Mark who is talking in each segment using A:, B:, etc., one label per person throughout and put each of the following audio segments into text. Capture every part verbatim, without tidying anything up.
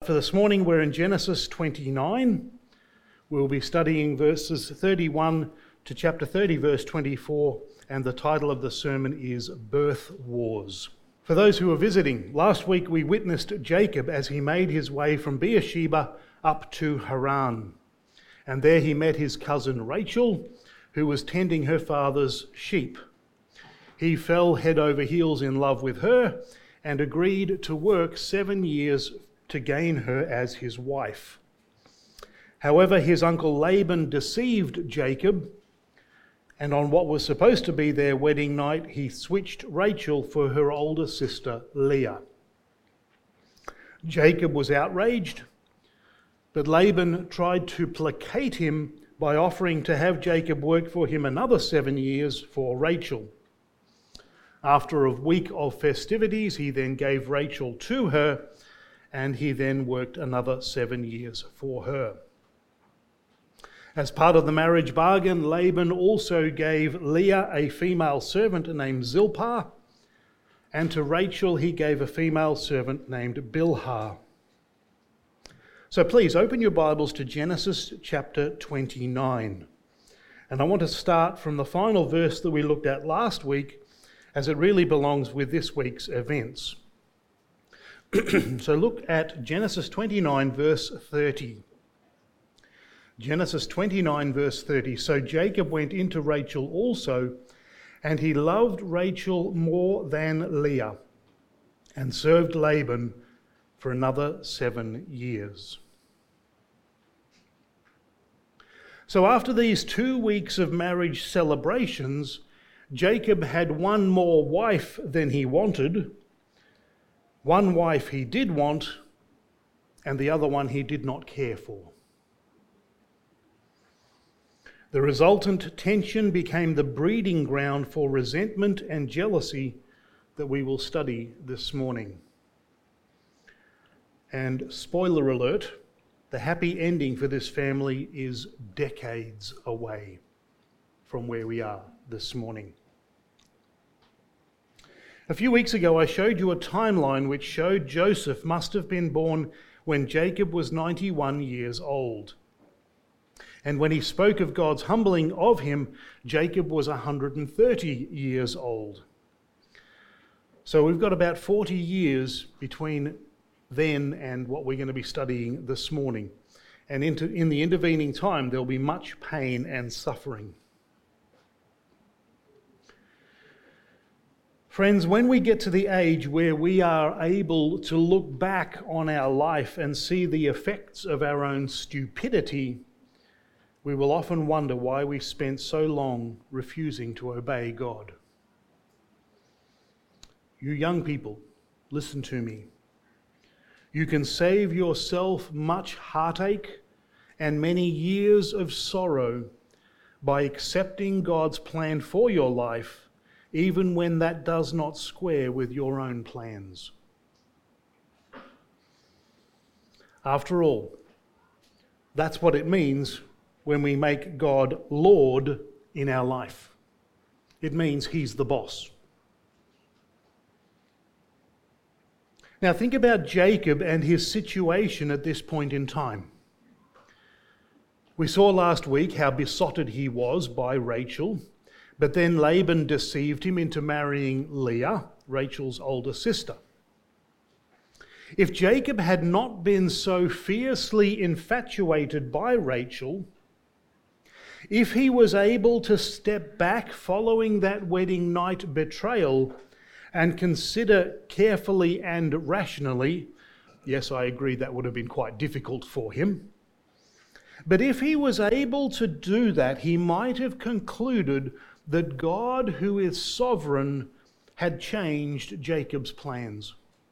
A: for this morning, we're in Genesis twenty-nine. We'll be studying verses thirty-one to chapter thirty, verse twenty-four, and the title of the sermon is Birth Wars. For those who are visiting, last week we witnessed Jacob as he made his way from Beersheba up to Haran. And there he met his cousin Rachel, who was tending her father's sheep. He fell head over heels in love with her and agreed to work seven years to gain her as his wife. However, his uncle Laban deceived Jacob, and on what was supposed to be their wedding night, he switched Rachel for her older sister Leah. Jacob was outraged, but Laban tried to placate him by offering to have Jacob work for him another seven years for Rachel. After a week of festivities, he then gave Rachel to her, and he then worked another seven years for her. As part of the marriage bargain, Laban also gave Leah a female servant named Zilpah, and to Rachel he gave a female servant named Bilhah. So please open your Bibles to Genesis chapter twenty-nine. And I want to start from the final verse that we looked at last week, as it really belongs with this week's events. So look at Genesis twenty-nine, verse thirty. Genesis twenty-nine, verse thirty. So Jacob went into Rachel also, and he loved Rachel more than Leah, and served Laban for another seven years. So after these two weeks of marriage celebrations, Jacob had one more wife than he wanted. One wife he did want, and the other one he did not care for. The resultant tension became the breeding ground for resentment and jealousy that we will study this morning. And spoiler alert, the happy ending for this family is decades away from where we are this morning. A few weeks ago, I showed you a timeline which showed Joseph must have been born when Jacob was ninety-one years old. And when he spoke of God's humbling of him, Jacob was one hundred thirty years old. So we've got about forty years between then and what we're going to be studying this morning. And into, in the intervening time, there'll be much pain and suffering. Friends, when we get to the age where we are able to look back on our life and see the effects of our own stupidity, we will often wonder why we spent so long refusing to obey God. You young people, listen to me. You can save yourself much heartache and many years of sorrow by accepting God's plan for your life, even when that does not square with your own plans. After all, that's what it means when we make God Lord in our life. It means He's the boss. Now think about Jacob and his situation at this point in time. We saw last week how besotted he was by Rachel, but then Laban deceived him into marrying Leah, Rachel's older sister. If Jacob had not been so fiercely infatuated by Rachel, if he was able to step back following that wedding night betrayal and consider carefully and rationally, yes, I agree that would have been quite difficult for him, but if he was able to do that, he might have concluded that God, who is sovereign, had changed Jacob's plans.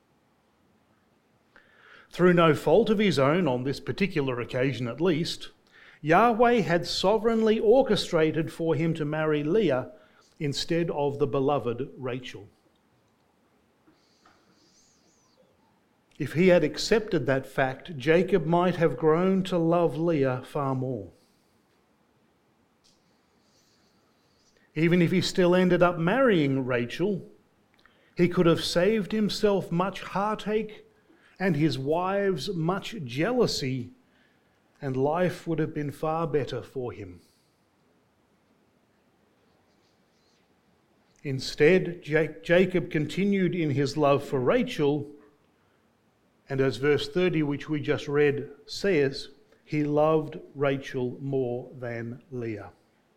A: Through no fault of his own, on this particular occasion at least, Yahweh had sovereignly orchestrated for him to marry Leah instead of the beloved Rachel. If he had accepted that fact, Jacob might have grown to love Leah far more. Even if he still ended up marrying Rachel, he could have saved himself much heartache and his wives much jealousy, and life would have been far better for him. Instead, Jacob continued in his love for Rachel, and as verse thirty, which we just read, says, he loved Rachel more than Leah.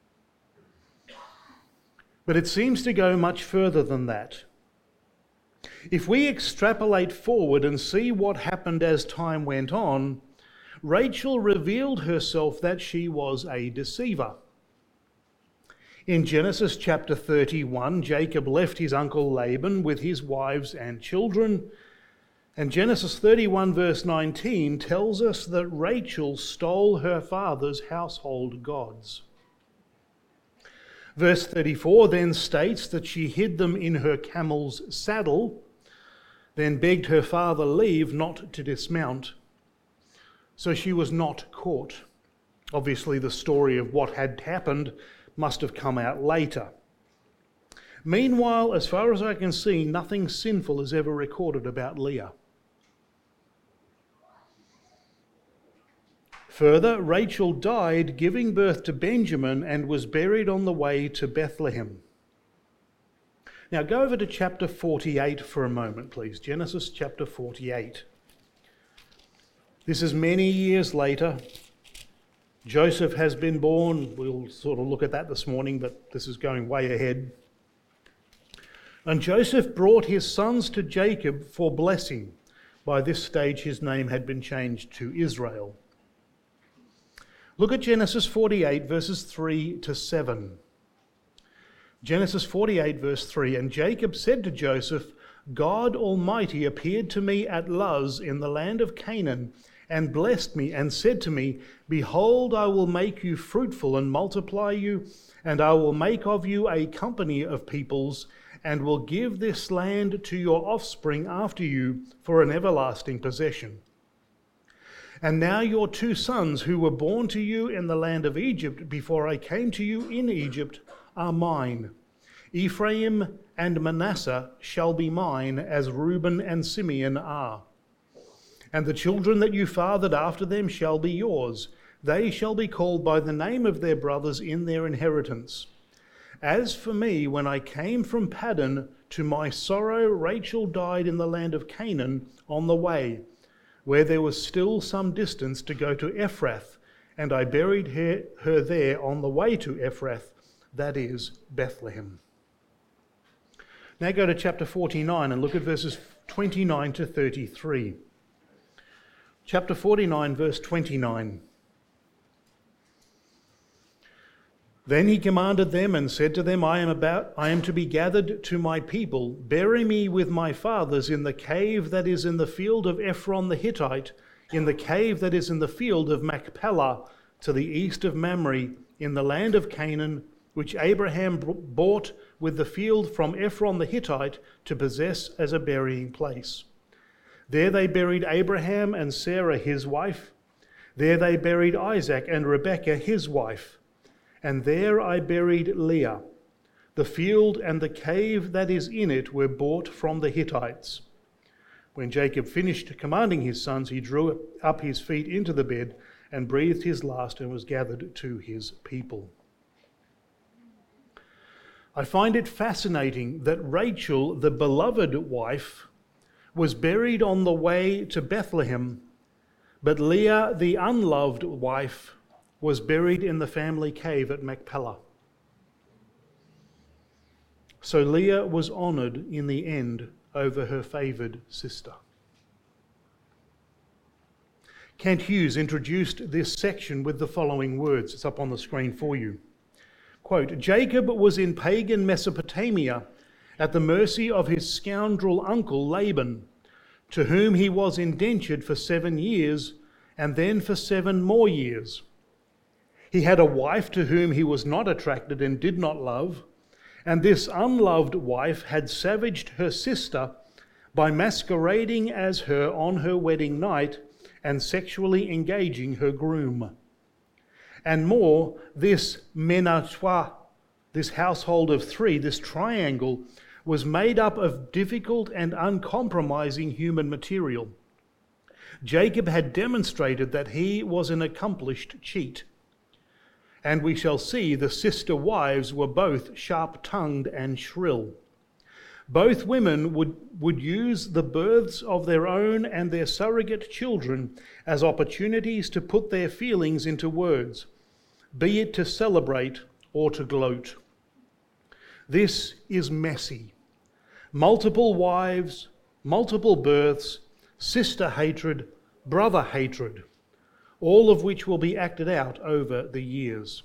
A: But it seems to go much further than that. If we extrapolate forward and see what happened as time went on, Rachel revealed herself that she was a deceiver. In Genesis chapter thirty-one, Jacob left his uncle Laban with his wives and children, and Genesis thirty-one verse nineteen tells us that Rachel stole her father's household gods. Verse thirty-four then states that she hid them in her camel's saddle, then begged her father leave not to dismount. So she was not caught. Obviously, the story of what had happened must have come out later. Meanwhile, as far as I can see, nothing sinful is ever recorded about Leah. Further, Rachel died giving birth to Benjamin and was buried on the way to Bethlehem. Now go over to chapter forty-eight for a moment, please. Genesis chapter forty-eight. This is many years later. Joseph has been born. We'll sort of look at that this morning, but this is going way ahead. And Joseph brought his sons to Jacob for blessing. By this stage, his name had been changed to Israel. Look at Genesis forty-eight, verses three to seven. Genesis forty-eight, verse three, and Jacob said to Joseph, God Almighty appeared to me at Luz in the land of Canaan, and blessed me, and said to me, behold, I will make you fruitful and multiply you, and I will make of you a company of peoples, and will give this land to your offspring after you for an everlasting possession. And now your two sons who were born to you in the land of Egypt before I came to you in Egypt are mine. Ephraim and Manasseh shall be mine, as Reuben and Simeon are. And the children that you fathered after them shall be yours. They shall be called by the name of their brothers in their inheritance. As for me, when I came from Paddan, to my sorrow Rachel died in the land of Canaan on the way, where there was still some distance to go to Ephrath, and I buried her, her there on the way to Ephrath, that is, Bethlehem. Now go to chapter forty-nine and look at verses twenty-nine to thirty-three. Chapter forty-nine, verse twenty-nine. Then he commanded them and said to them, I am about, I am to be gathered to my people. Bury me with my fathers in the cave that is in the field of Ephron the Hittite, in the cave that is in the field of Machpelah, to the east of Mamre, in the land of Canaan, which Abraham bought with the field from Ephron the Hittite to possess as a burying place. There they buried Abraham and Sarah his wife. There they buried Isaac and Rebekah his wife. And there I buried Leah. The field and the cave that is in it were bought from the Hittites. When Jacob finished commanding his sons, he drew up his feet into the bed and breathed his last and was gathered to his people. I find it fascinating that Rachel, the beloved wife, was buried on the way to Bethlehem, but Leah, the unloved wife, was buried in the family cave at Machpelah. So Leah was honoured in the end over her favoured sister. Kent Hughes introduced this section with the following words. It's up on the screen for you. Quote, Jacob was in pagan Mesopotamia at the mercy of his scoundrel uncle Laban, to whom he was indentured for seven years and then for seven more years. He had a wife to whom he was not attracted and did not love, and this unloved wife had savaged her sister by masquerading as her on her wedding night and sexually engaging her groom. And more, this ménage, this household of three, this triangle, was made up of difficult and uncompromising human material. Jacob had demonstrated that he was an accomplished cheat. And we shall see the sister wives were both sharp-tongued and shrill. Both women would, would use the births of their own and their surrogate children as opportunities to put their feelings into words, be it to celebrate or to gloat. This is messy. Multiple wives, multiple births, sister hatred, brother hatred, all of which will be acted out over the years.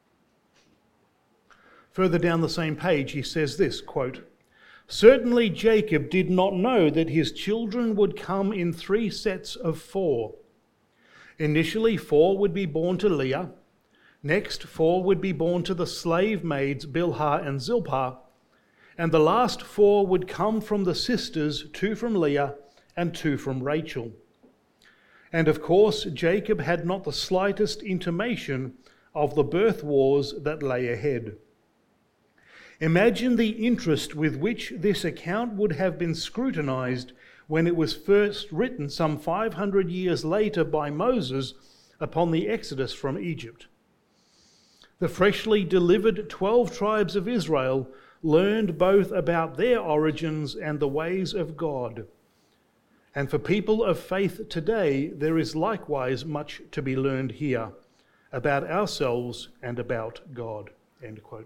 A: Further down the same page, he says this, quote, "Certainly Jacob did not know that his children would come in three sets of four. Initially, four would be born to Leah. Next, four would be born to the slave maids Bilhah and Zilpah. And the last four would come from the sisters, two from Leah and two from Rachel. And of course, Jacob had not the slightest intimation of the birth wars that lay ahead. Imagine the interest with which this account would have been scrutinized when it was first written some five hundred years later by Moses upon the Exodus from Egypt. The freshly delivered twelve tribes of Israel learned both about their origins and the ways of God. And for people of faith today, there is likewise much to be learned here about ourselves and about God." End quote.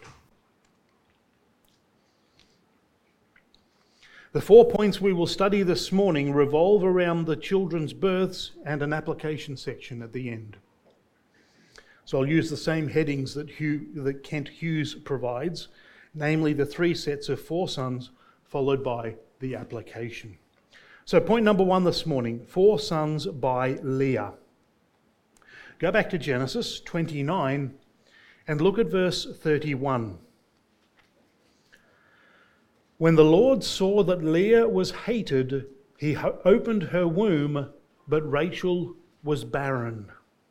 A: The four points we will study this morning revolve around the children's births and an application section at the end. So I'll use the same headings that, Hugh, that Kent Hughes provides, namely the three sets of four sons, followed by the application. So point number one this morning, four sons by Leah. Go back to Genesis twenty-nine and look at verse thirty-one. "When the Lord saw that Leah was hated, he ho- opened her womb, but Rachel was barren."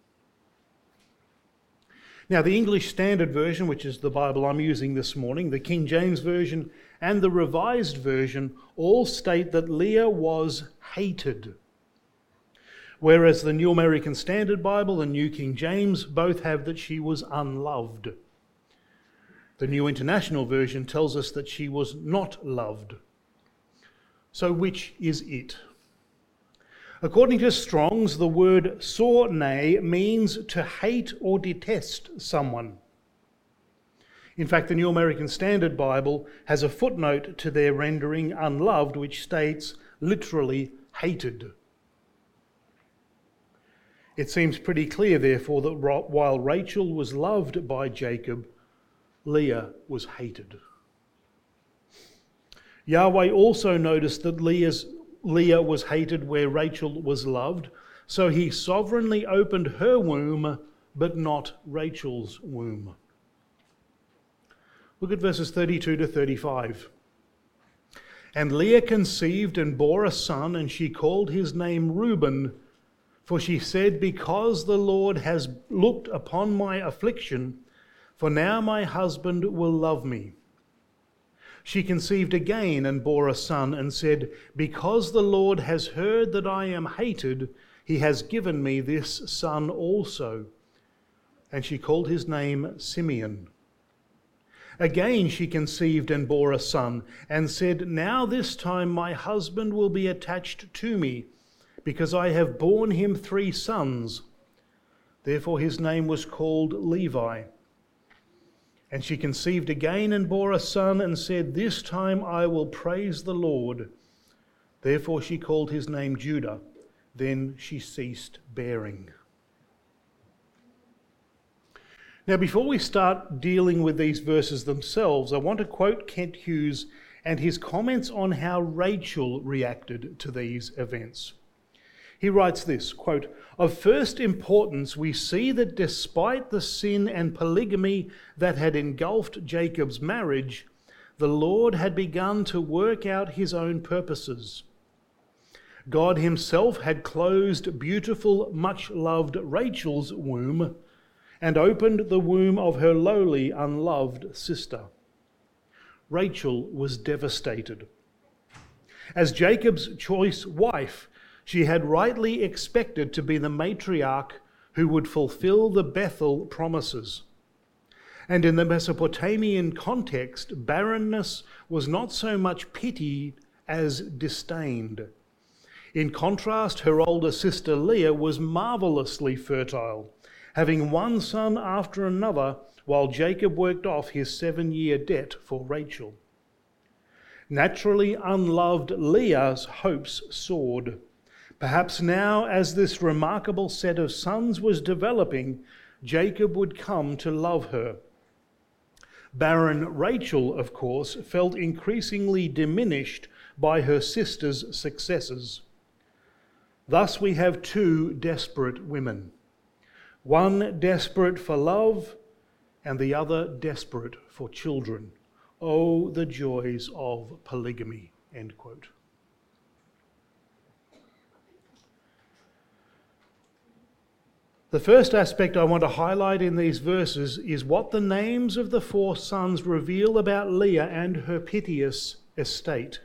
A: Now, the English Standard Version, which is the Bible I'm using this morning, the King James Version, and the Revised Version all state that Leah was hated. Whereas the New American Standard Bible and New King James both have that she was unloved. The New International Version tells us that she was not loved. So which is it? According to Strong's, the word sorne means to hate or detest someone. In fact, the New American Standard Bible has a footnote to their rendering unloved, which states literally hated. It seems pretty clear, therefore, that while Rachel was loved by Jacob, Leah was hated. Yahweh also noticed that Leah's, Leah was hated where Rachel was loved, so he sovereignly opened her womb, but not Rachel's womb. Look at verses thirty-two to thirty-five. "And Leah conceived and bore a son, and she called his name Reuben, for she said, because the Lord has looked upon my affliction, for now my husband will love me. She conceived again and bore a son, and said, because the Lord has heard that I am hated, he has given me this son also. And she called his name Simeon. Again she conceived and bore a son, and said, now this time my husband will be attached to me, because I have borne him three sons. Therefore his name was called Levi. And she conceived again and bore a son, and said, this time I will praise the Lord. Therefore she called his name Judah. Then she ceased bearing. Now, before we start dealing with these verses themselves, I want to quote Kent Hughes and his comments on how Rachel reacted to these events. He writes this, quote, of first importance, we see that despite the sin and polygamy that had engulfed Jacob's marriage, the Lord had begun to work out his own purposes. God himself had closed beautiful, much-loved Rachel's womb and opened the womb of her lowly, unloved sister. Rachel was devastated. As Jacob's choice wife, She had rightly expected to be the matriarch who would fulfill the Bethel promises. And in the Mesopotamian context, barrenness was not so much pitied as disdained. In contrast, her older sister Leah was marvelously fertile, having one son after another while Jacob worked off his seven-year debt for Rachel. Naturally unloved Leah's hopes soared. Perhaps now, as this remarkable set of sons was developing, Jacob would come to love her. Barren Rachel, of course, felt increasingly diminished by her sister's successes. Thus we have two desperate women, one desperate for love and the other desperate for children. Oh, the joys of polygamy, end quote. The first aspect I want to highlight in these verses is what the names of the four sons reveal about Leah and her piteous estate.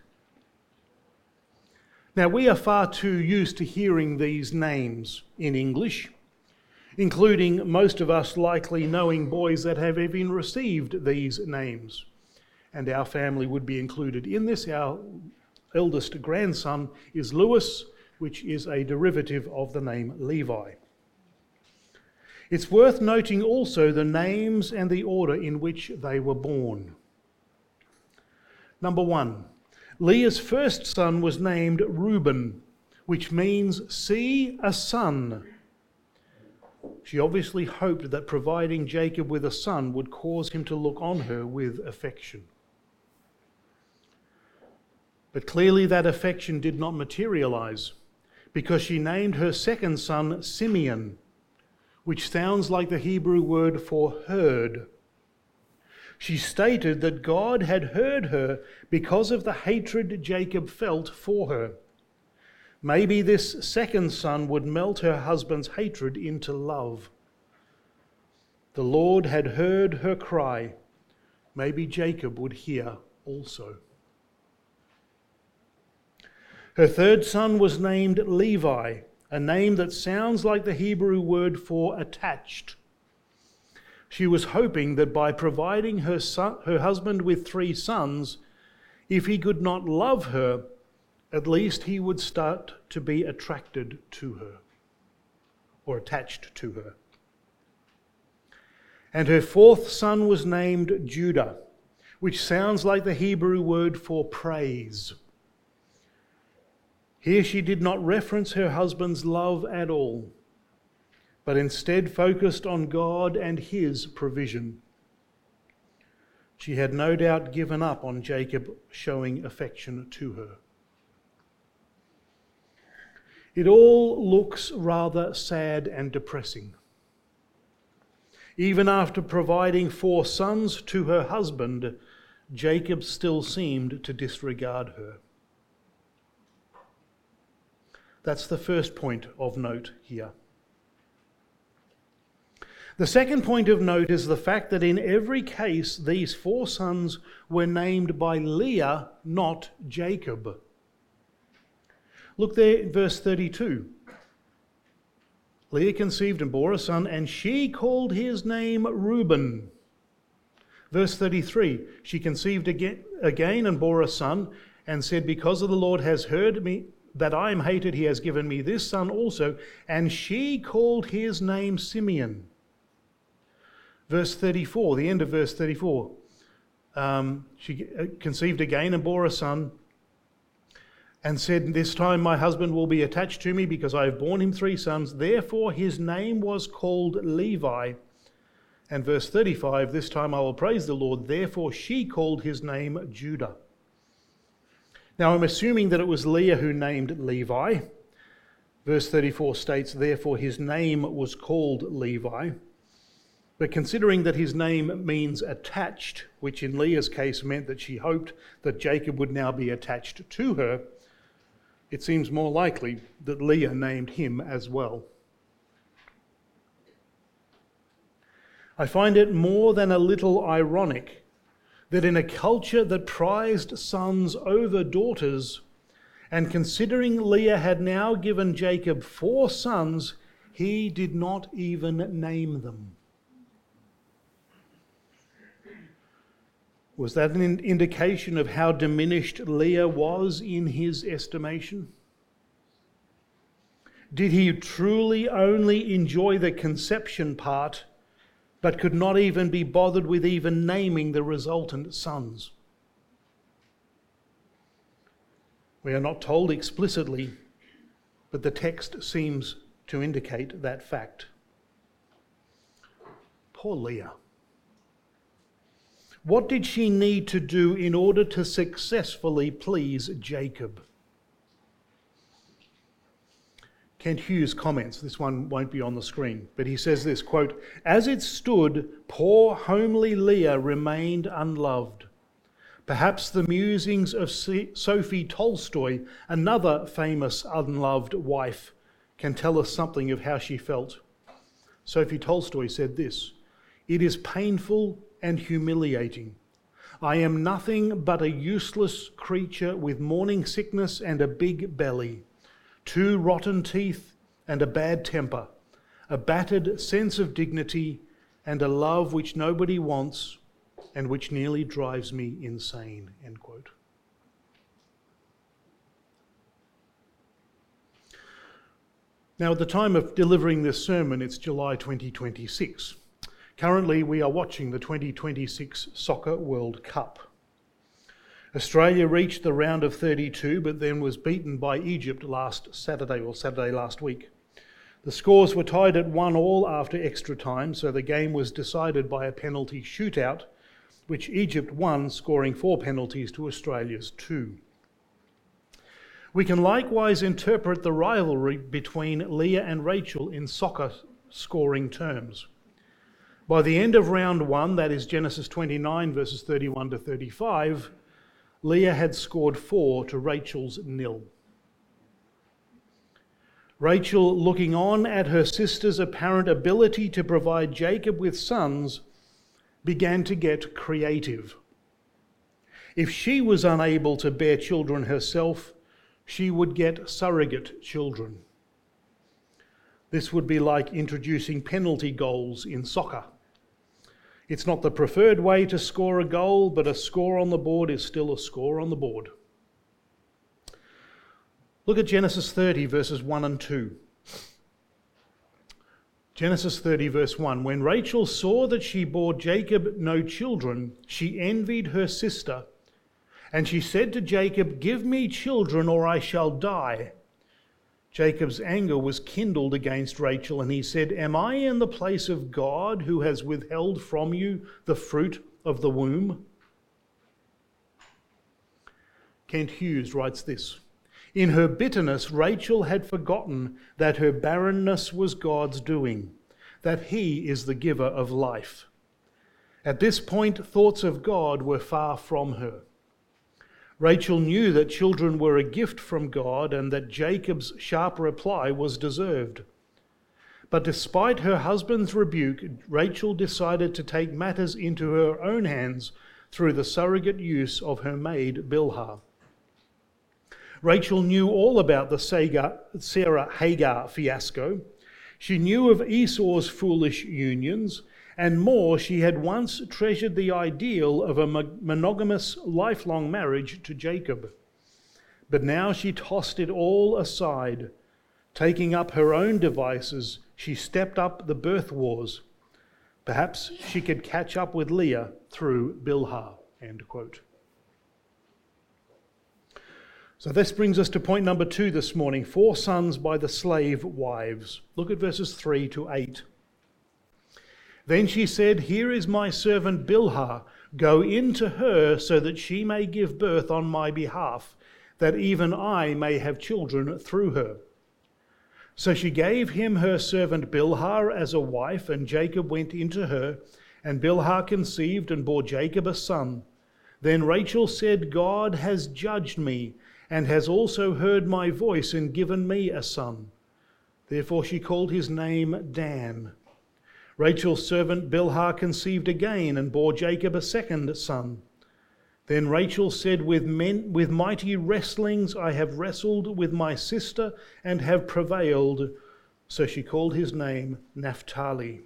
A: Now, we are far too used to hearing these names in English, including most of us likely knowing boys that have even received these names. And our family would be included in this. Our eldest grandson is Lewis, which is a derivative of the name Levi. It's worth noting also the names and the order in which they were born. Number one, Leah's first son was named Reuben, which means see a son. She obviously hoped that providing Jacob with a son would cause him to look on her with affection. But clearly that affection did not materialize, because she named her second son Simeon, which sounds like the Hebrew word for heard. She stated that God had heard her because of the hatred Jacob felt for her. Maybe this second son would melt her husband's hatred into love. The Lord had heard her cry. Maybe Jacob would hear also. Her third son was named Levi, a name that sounds like the Hebrew word for attached. She was hoping that by providing her son, her husband with three sons, if he could not love her, at least he would start to be attracted to her or attached to her. And her fourth son was named Judah, which sounds like the Hebrew word for praise. Here she did not reference her husband's love at all, but instead focused on God and his provision. She had no doubt given up on Jacob showing affection to her. It all looks rather sad and depressing. Even after providing four sons to her husband, Jacob still seemed to disregard her. That's the first point of note here. The second point of note is the fact that in every case, these four sons were named by Leah, not Jacob. Look there in verse thirty-two. Leah conceived and bore a son, and she called his name Reuben. Verse thirty-three, she conceived again, again and bore a son, and said, because of the Lord has heard me, that I am hated, he has given me this son also. And she called his name Simeon. Verse thirty-four, the end of verse thirty-four. Um, she conceived again and bore a son, and said, this time my husband will be attached to me because I have borne him three sons. Therefore his name was called Levi. And verse thirty-five, this time I will praise the Lord. Therefore she called his name Judah. Now I'm assuming that it was Leah who named Levi. Verse thirty-four states, therefore his name was called Levi. But considering that his name means attached, which in Leah's case meant that she hoped that Jacob would now be attached to her, it seems more likely that Leah named him as well. I find it more than a little ironic that in a culture that prized sons over daughters, And considering Leah had now given Jacob four sons, he did not even name them. Was that an indication of how diminished Leah was in his estimation? Did he truly only enjoy the conception part, but could not even be bothered with even naming the resultant sons? We are not told explicitly, but the text seems to indicate that fact. Poor Leah. What did she need to do in order to successfully please Jacob? Kent Hughes comments, this one won't be on the screen, but he says this, quote, "As it stood, poor homely Leah remained unloved. Perhaps the musings of Sophie Tolstoy, another famous unloved wife, can tell us something of how she felt. Sophie Tolstoy said this, 'It is painful and humiliating. I am nothing but a useless creature with morning sickness and a big belly, two rotten teeth and a bad temper, a battered sense of dignity and a love which nobody wants and which nearly drives me insane,'" end quote. Now, at the time of delivering this sermon, it's July twenty twenty-six. Currently, we are watching the twenty twenty-six Soccer World Cup. Australia reached the round of thirty-two, but then was beaten by Egypt last Saturday, or Saturday last week. The scores were tied at one all after extra time, so the game was decided by a penalty shootout, which Egypt won, scoring four penalties to Australia's two. We can likewise interpret the rivalry between Leah and Rachel in soccer scoring terms. By the end of round one, that is Genesis twenty-nine, verses thirty-one to thirty-five, Leah had scored four to Rachel's nil. Rachel, looking on at her sister's apparent ability to provide Jacob with sons, began to get creative. If she was unable to bear children herself, she would get surrogate children. This would be like introducing penalty goals in soccer. It's not the preferred way to score a goal, but a score on the board is still a score on the board. Look at Genesis thirty, verses one and two. Genesis thirty, verse one. "When Rachel saw that she bore Jacob no children, she envied her sister, and she said to Jacob, 'Give me children or I shall die.' Jacob's anger was kindled against Rachel, and he said, 'Am I in the place of God who has withheld from you the fruit of the womb?'" Kent Hughes writes this, "In her bitterness, Rachel had forgotten that her barrenness was God's doing, that He is the giver of life. At this point, thoughts of God were far from her. Rachel knew that children were a gift from God and that Jacob's sharp reply was deserved. But despite her husband's rebuke, Rachel decided to take matters into her own hands through the surrogate use of her maid Bilhah. Rachel knew all about the Sarah-Hagar fiasco. She knew of Esau's foolish unions, and more, she had once treasured the ideal of a monogamous lifelong marriage to Jacob. But now she tossed it all aside. Taking up her own devices, she stepped up the birth wars. Perhaps she could catch up with Leah through Bilhah." End quote. So this brings us to point number two this morning, four sons by the slave wives. Look at verses three to eight. "Then she said, 'Here is my servant Bilhah. Go in to her so that she may give birth on my behalf, that even I may have children through her.' So she gave him her servant Bilhah as a wife, and Jacob went into her, and Bilhah conceived and bore Jacob a son. Then Rachel said, 'God has judged me, and has also heard my voice and given me a son.' Therefore she called his name Dan. Rachel's servant Bilhah conceived again and bore Jacob a second son. Then Rachel said, with, men, with mighty wrestlings I have wrestled with my sister and have prevailed. So she called his name Naphtali.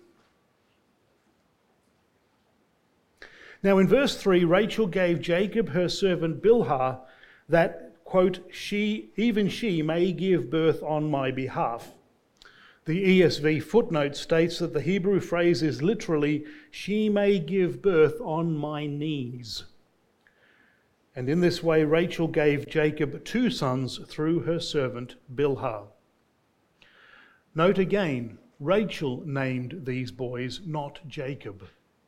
A: Now in verse three, Rachel gave Jacob her servant Bilhah that, quote, she, even she may give birth on my behalf. The E S V footnote states that the Hebrew phrase is literally, she may give birth on my knees. And in this way, Rachel gave Jacob two sons through her servant Bilhah. Note again, Rachel named these boys, not Jacob.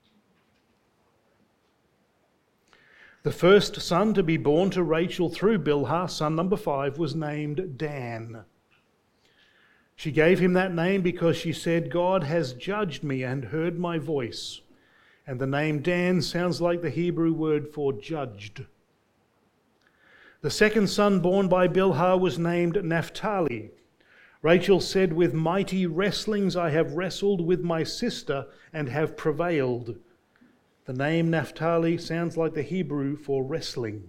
A: The first son to be born to Rachel through Bilhah, son number five, was named Dan. She gave him that name because she said, God has judged me and heard my voice. And the name Dan sounds like the Hebrew word for judged. The second son born by Bilhah was named Naphtali. Rachel said, with mighty wrestlings I have wrestled with my sister and have prevailed. The name Naphtali sounds like the Hebrew for wrestling.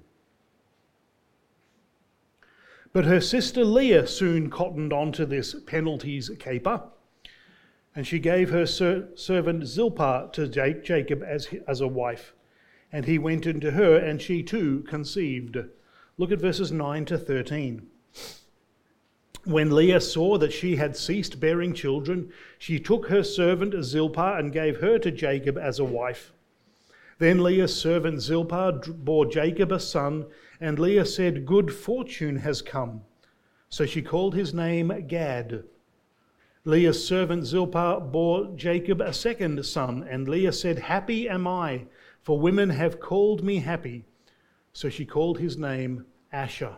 A: But her sister Leah soon cottoned on to this penalties caper, and she gave her ser- servant Zilpah to Jacob as, as a wife, and he went into her, and she too conceived. Look at verses nine to thirteen. When Leah saw that she had ceased bearing children, she took her servant Zilpah and gave her to Jacob as a wife. Then Leah's servant Zilpah bore Jacob a son, and Leah said, good fortune has come. So she called his name Gad. Leah's servant Zilpah bore Jacob a second son, and Leah said, happy am I, for women have called me happy. So she called his name Asher.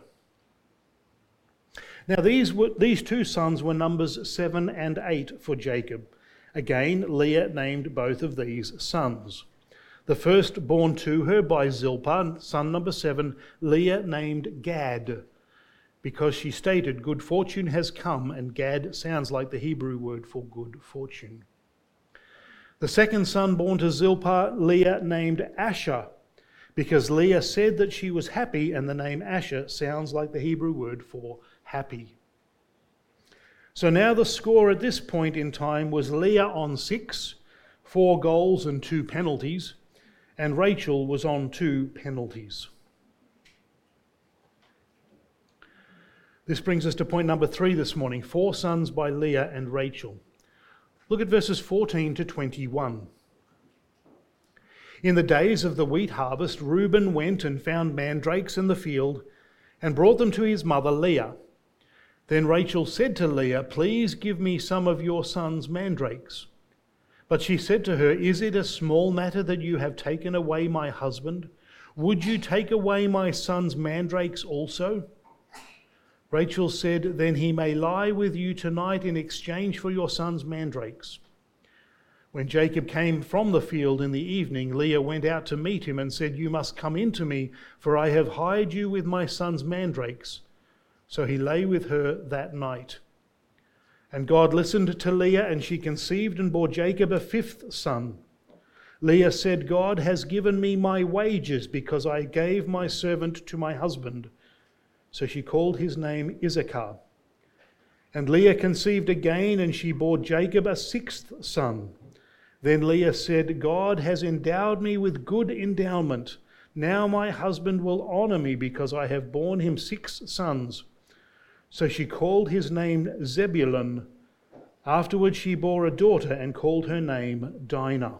A: Now these were, these two sons were numbers seven and eight for Jacob. Again, Leah named both of these sons. The first born to her by Zilpah, son number seven, Leah named Gad, because she stated, good fortune has come, and Gad sounds like the Hebrew word for good fortune. The second son born to Zilpah, Leah named Asher, because Leah said that she was happy, and the name Asher sounds like the Hebrew word for happy. So now the score at this point in time was Leah on six, four goals and two penalties, and Rachel was on two penalties. This brings us to point number three this morning, four sons by Leah and Rachel. Look at verses fourteen to twenty-one. In the days of the wheat harvest, Reuben went and found mandrakes in the field and brought them to his mother Leah. Then Rachel said to Leah, please give me some of your son's mandrakes. But she said to her, is it a small matter that you have taken away my husband? Would you take away my son's mandrakes also? Rachel said, then he may lie with you tonight in exchange for your son's mandrakes. When Jacob came from the field in the evening, Leah went out to meet him and said, you must come in to me, for I have hired you with my son's mandrakes. So he lay with her that night. And God listened to Leah, and she conceived and bore Jacob a fifth son. Leah said, God has given me my wages because I gave my servant to my husband. So she called his name Issachar. And Leah conceived again, and she bore Jacob a sixth son. Then Leah said, God has endowed me with good endowment. Now my husband will honor me because I have borne him six sons. So she called his name Zebulun. Afterwards she bore a daughter and called her name Dinah.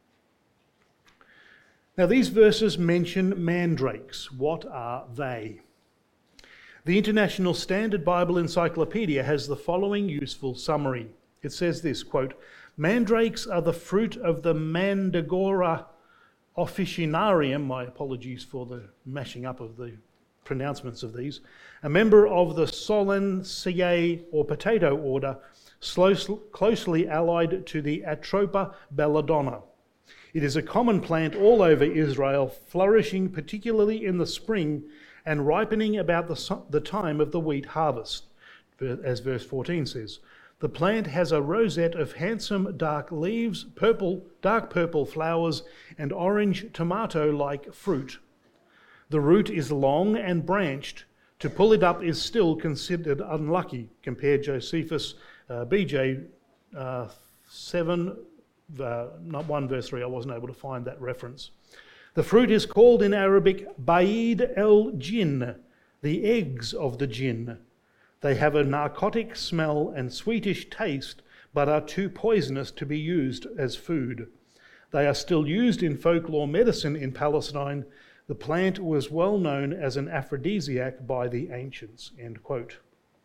A: Now these verses mention mandrakes. What are they? The International Standard Bible Encyclopedia has the following useful summary. It says this, quote, mandrakes are the fruit of the Mandragora officinarium, my apologies for the mashing up of the pronouncements of these, a member of the Solanaceae or potato order, closely allied to the Atropa belladonna. It is a common plant all over Israel, flourishing particularly in the spring and ripening about the, the time of the wheat harvest, as verse fourteen says. The plant has a rosette of handsome dark leaves, purple, dark purple flowers, and orange tomato-like fruit. The root is long and branched. To pull it up is still considered unlucky. Compare Josephus, uh, B J uh, seven, uh, not one verse three. I wasn't able to find that reference. The fruit is called in Arabic Baid el Jinn, the eggs of the jinn. They have a narcotic smell and sweetish taste, but are too poisonous to be used as food. They are still used in folklore medicine in Palestine. The plant was well known as an aphrodisiac by the ancients." End quote.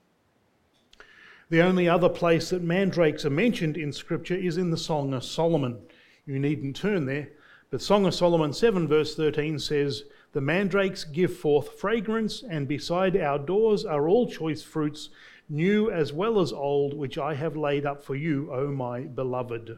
A: The only other place that mandrakes are mentioned in Scripture is in the Song of Solomon. You needn't turn there, but Song of Solomon seven verse thirteen says, "The mandrakes give forth fragrance, and beside our doors are all choice fruits, new as well as old, which I have laid up for you, O my beloved."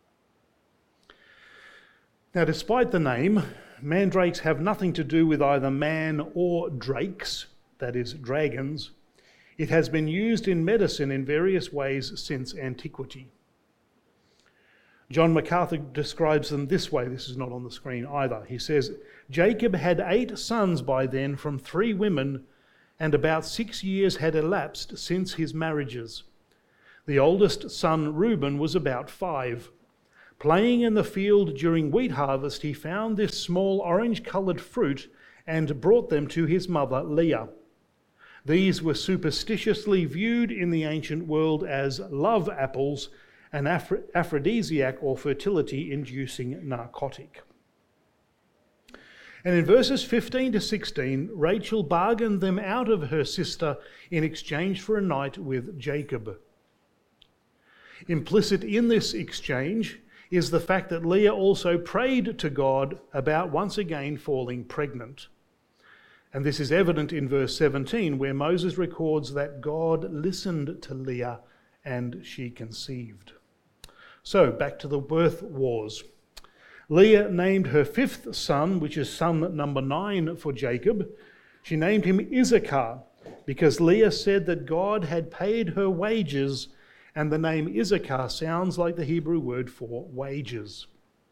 A: Now, despite the name, mandrakes have nothing to do with either man or drakes, that is, dragons. It has been used in medicine in various ways since antiquity. John MacArthur describes them this way. This is not on the screen either. He says, "Jacob had eight sons by then from three women, and about six years had elapsed since his marriages. The oldest son, Reuben, was about five. Playing in the field during wheat harvest, he found this small orange-coloured fruit and brought them to his mother, Leah. These were superstitiously viewed in the ancient world as love apples, an aphro- aphrodisiac or fertility-inducing narcotic." And in verses fifteen to sixteen, Rachel bargained them out of her sister in exchange for a night with Jacob. Implicit in this exchange is the fact that Leah also prayed to God about once again falling pregnant. And this is evident in verse seventeen, where Moses records that God listened to Leah and she conceived. So, back to the birth wars. Leah named her fifth son, which is son number nine for Jacob. She named him Issachar because Leah said that God had paid her wages, and the name Issachar sounds like the Hebrew word for wages.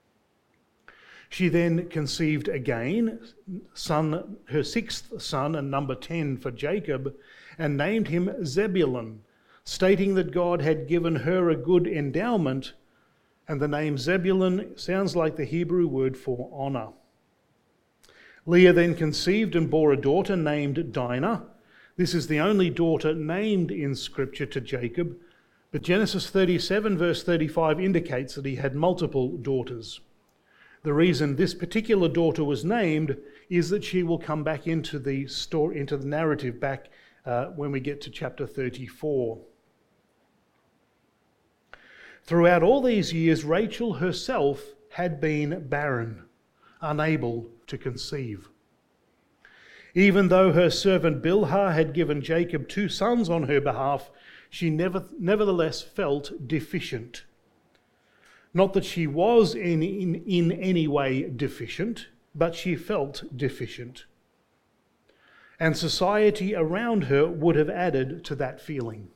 A: She then conceived again, son, her sixth son and number ten for Jacob, and named him Zebulun, stating that God had given her a good endowment, and the name Zebulun sounds like the Hebrew word for honour. Leah then conceived and bore a daughter named Dinah. This is the only daughter named in Scripture to Jacob, but Genesis thirty-seven verse thirty-five indicates that he had multiple daughters. The reason this particular daughter was named is that she will come back into the story, into the narrative back uh, when we get to chapter thirty-four. Throughout all these years, Rachel herself had been barren, unable to conceive. Even though her servant Bilhah had given Jacob two sons on her behalf, she never, nevertheless felt deficient. Not that she was in, in, in any way deficient, but she felt deficient. And society around her would have added to that feeling.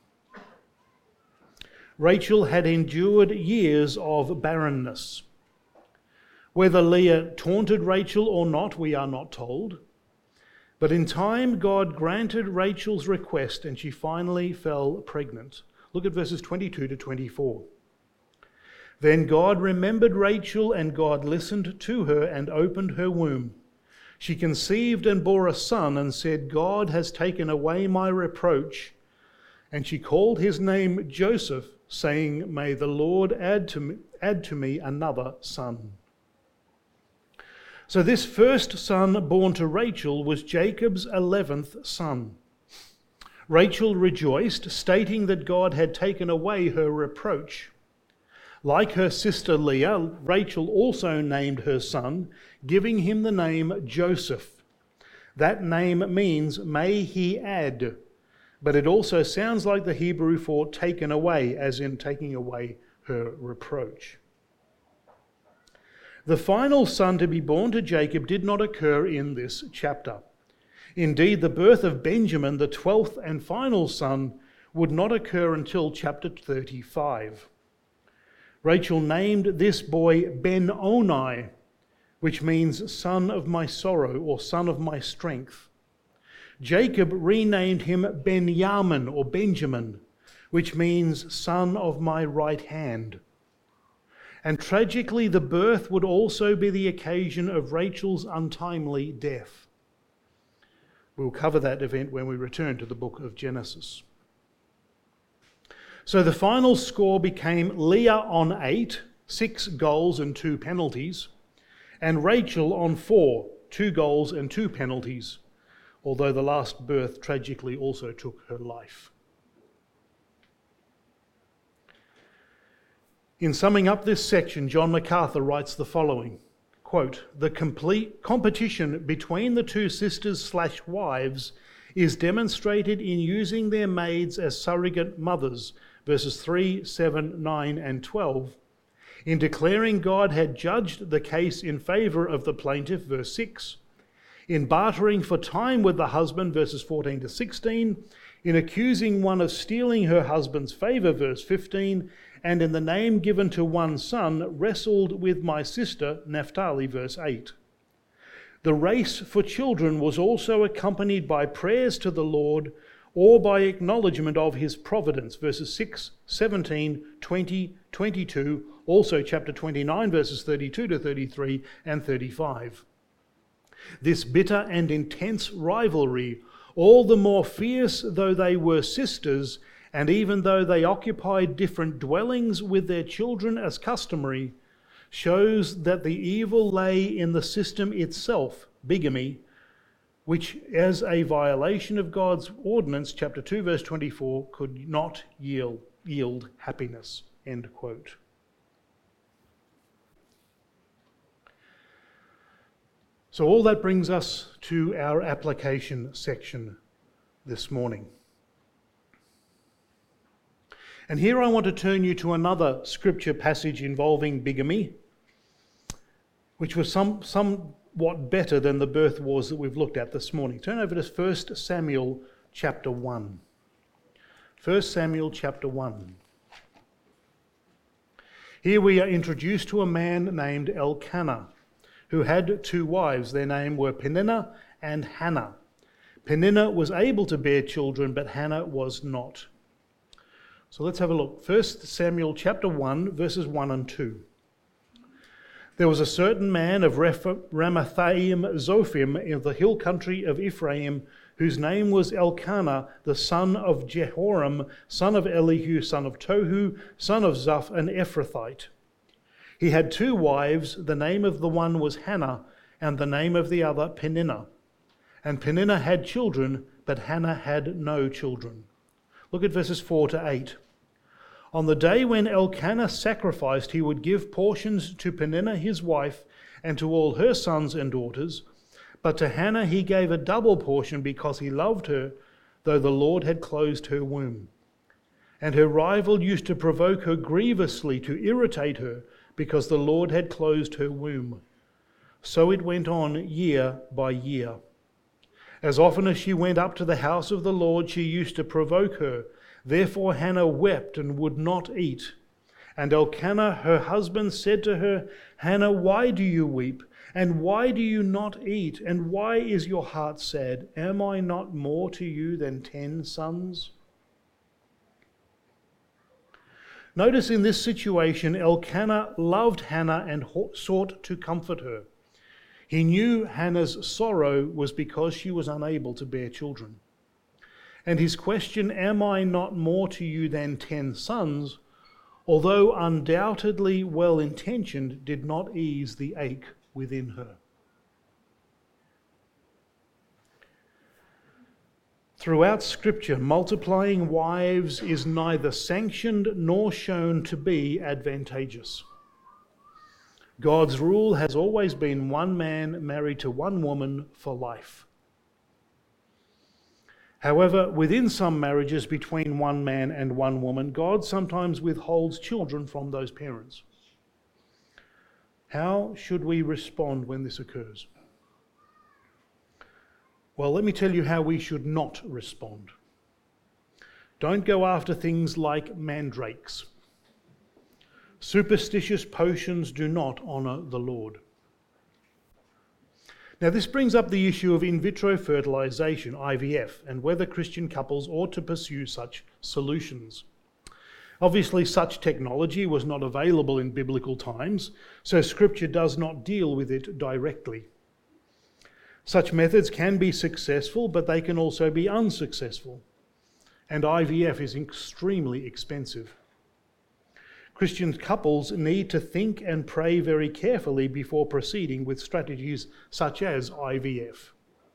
A: Rachel had endured years of barrenness. Whether Leah taunted Rachel or not, we are not told. But in time, God granted Rachel's request and she finally fell pregnant. Look at verses twenty-two to twenty-four. "Then God remembered Rachel, and God listened to her and opened her womb. She conceived and bore a son and said, 'God has taken away my reproach.' And she called his name Joseph, saying, 'May the Lord add to me, add to me another son.'" So this first son born to Rachel was Jacob's eleventh son. Rachel rejoiced, stating that God had taken away her reproach. Like her sister Leah, Rachel also named her son, giving him the name Joseph. That name means "may he add," but it also sounds like the Hebrew for taken away, as in taking away her reproach. The final son to be born to Jacob did not occur in this chapter. Indeed, the birth of Benjamin, the twelfth and final son, would not occur until chapter thirty-five. Rachel named this boy Ben-Oni, which means son of my sorrow or son of my strength. Jacob renamed him Benjamin or Benjamin, which means son of my right hand. And tragically, the birth would also be the occasion of Rachel's untimely death. We'll cover that event when we return to the book of Genesis. So the final score became Leah on eight, six goals and two penalties, and Rachel on four, two goals and two penalties, although the last birth tragically also took her life. In summing up this section, John MacArthur writes the following, quote, "The complete competition between the two sisters slash wives is demonstrated in using their maids as surrogate mothers, verses three, seven, nine, and twelve, in declaring God had judged the case in favour of the plaintiff, verse six, in bartering for time with the husband, verses fourteen to sixteen, in accusing one of stealing her husband's favour, verse fifteen, and in the name given to one son, wrestled with my sister, Naphtali, verse eight. The race for children was also accompanied by prayers to the Lord or by acknowledgement of his providence, verses six, seventeen, twenty, twenty-two, also chapter twenty-nine, verses thirty-two to thirty-three and thirty-five. This bitter and intense rivalry, all the more fierce though they were sisters, and even though they occupied different dwellings with their children as customary, shows that the evil lay in the system itself, bigamy, which as a violation of God's ordinance, chapter two, verse twenty-four, could not yield, yield happiness, end quote. So all that brings us to our application section this morning. And here I want to turn you to another scripture passage involving bigamy, which was some, somewhat better than the birth wars that we've looked at this morning. Turn over to First Samuel chapter one. First Samuel chapter one. Here we are introduced to a man named Elkanah, who had two wives. Their name were Peninnah and Hannah. Peninnah was able to bear children, but Hannah was not. So let's have a look. First Samuel chapter one, verses one and two. There was a certain man of Ramathaim Zophim in the hill country of Ephraim, whose name was Elkanah, the son of Jehoram, son of Elihu, son of Tohu, son of Zaph, an Ephrathite. He had two wives. The name of the one was Hannah, and the name of the other Peninnah. And Peninnah had children, but Hannah had no children. Look at verses four to eight. On the day when Elkanah sacrificed, he would give portions to Peninnah his wife and to all her sons and daughters. But to Hannah he gave a double portion because he loved her, though the Lord had closed her womb. And her rival used to provoke her grievously to irritate her, because the Lord had closed her womb. So it went on year by year. As often as she went up to the house of the Lord, she used to provoke her. Therefore Hannah wept and would not eat. And Elkanah, her husband, said to her, Hannah, why do you weep? And why do you not eat? And why is your heart sad? Am I not more to you than ten sons? Notice in this situation, Elkanah loved Hannah and sought to comfort her. He knew Hannah's sorrow was because she was unable to bear children. And his question, am I not more to you than ten sons, although undoubtedly well-intentioned, did not ease the ache within her. Throughout Scripture, multiplying wives is neither sanctioned nor shown to be advantageous. God's rule has always been one man married to one woman for life. However, within some marriages between one man and one woman, God sometimes withholds children from those parents. How should we respond when this occurs? Well, let me tell you how we should not respond. Don't go after things like mandrakes. Superstitious potions do not honour the Lord. Now, this brings up the issue of in vitro fertilization, I V F, and whether Christian couples ought to pursue such solutions. Obviously, such technology was not available in biblical times, so Scripture does not deal with it directly. Such methods can be successful, but they can also be unsuccessful, and I V F is extremely expensive. Christian couples need to think and pray very carefully before proceeding with strategies such as I V F.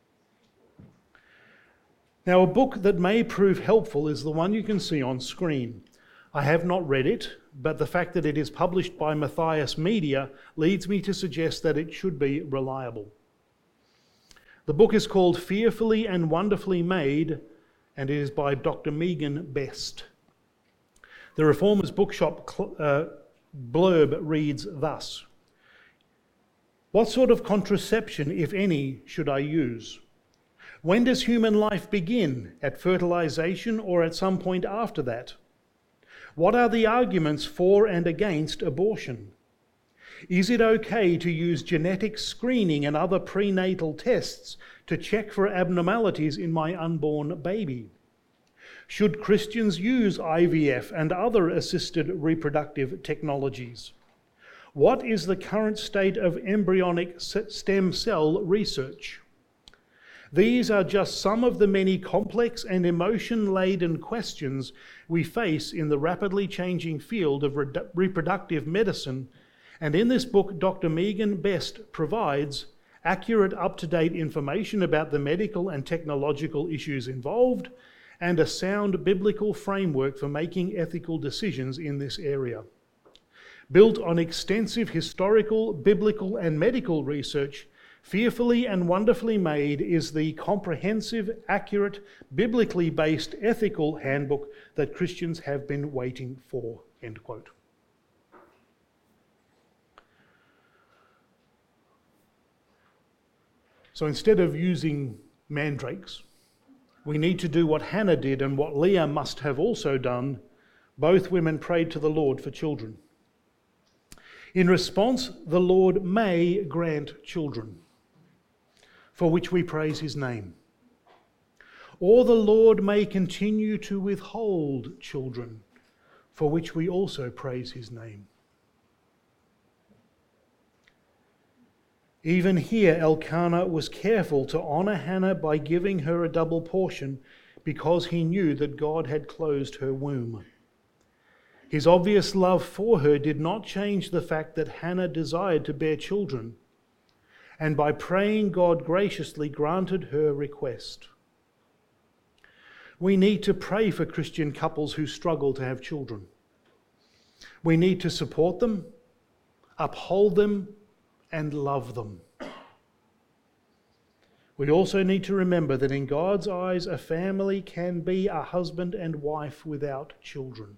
A: Now, a book that may prove helpful is the one you can see on screen. I have not read it, but the fact that it is published by Matthias Media leads me to suggest that it should be reliable. The book is called Fearfully and Wonderfully Made, and it is by Doctor Megan Best. The Reformers Bookshop uh, blurb reads thus: "What sort of contraception, if any, should I use? When does human life begin? At fertilization or at some point after that? What are the arguments for and against abortion? Is it okay to use genetic screening and other prenatal tests to check for abnormalities in my unborn baby? Should Christians use I V F and other assisted reproductive technologies? What is the current state of embryonic stem cell research? These are just some of the many complex and emotion-laden questions we face in the rapidly changing field of re- reproductive medicine, and in this book, Doctor Megan Best provides accurate, up-to-date information about the medical and technological issues involved, and a sound biblical framework for making ethical decisions in this area. Built on extensive historical, biblical, and medical research, Fearfully and Wonderfully Made is the comprehensive, accurate, biblically based ethical handbook that Christians have been waiting for." End quote. So instead of using mandrakes, we need to do what Hannah did and what Leah must have also done. Both women prayed to the Lord for children. In response, the Lord may grant children, for which we praise his name. Or the Lord may continue to withhold children, for which we also praise his name. Even here, Elkanah was careful to honour Hannah by giving her a double portion because he knew that God had closed her womb. His obvious love for her did not change the fact that Hannah desired to bear children, and by praying, God graciously granted her request. We need to pray for Christian couples who struggle to have children. We need to support them, uphold them, and love them. We also need to remember that in God's eyes, a family can be a husband and wife without children.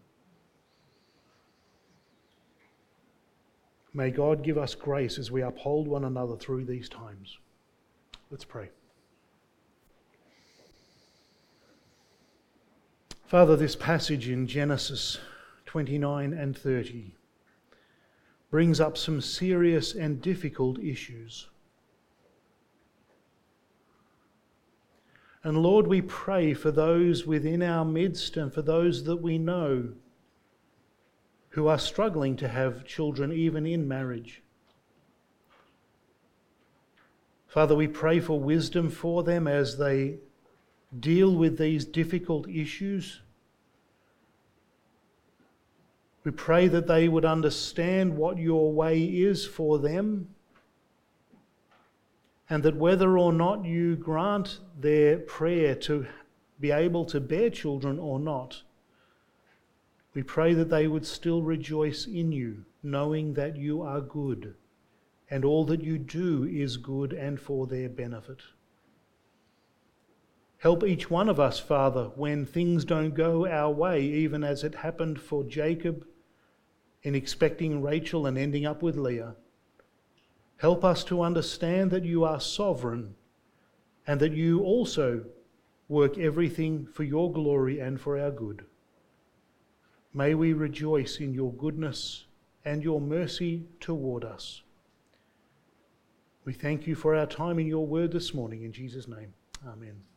A: May God give us grace as we uphold one another through these times. Let's pray. Father, this passage in Genesis twenty-nine and thirty brings up some serious and difficult issues. And Lord, we pray for those within our midst and for those that we know who are struggling to have children even in marriage. Father, we pray for wisdom for them as they deal with these difficult issues. We pray that they would understand what your way is for them, and that whether or not you grant their prayer to be able to bear children or not, we pray that they would still rejoice in you, knowing that you are good, and all that you do is good and for their benefit. Help each one of us, Father, when things don't go our way, even as it happened for Jacob in expecting Rachel and ending up with Leah. Help us to understand that you are sovereign and that you also work everything for your glory and for our good. May we rejoice in your goodness and your mercy toward us. We thank you for our time in your word this morning. In Jesus' name, amen.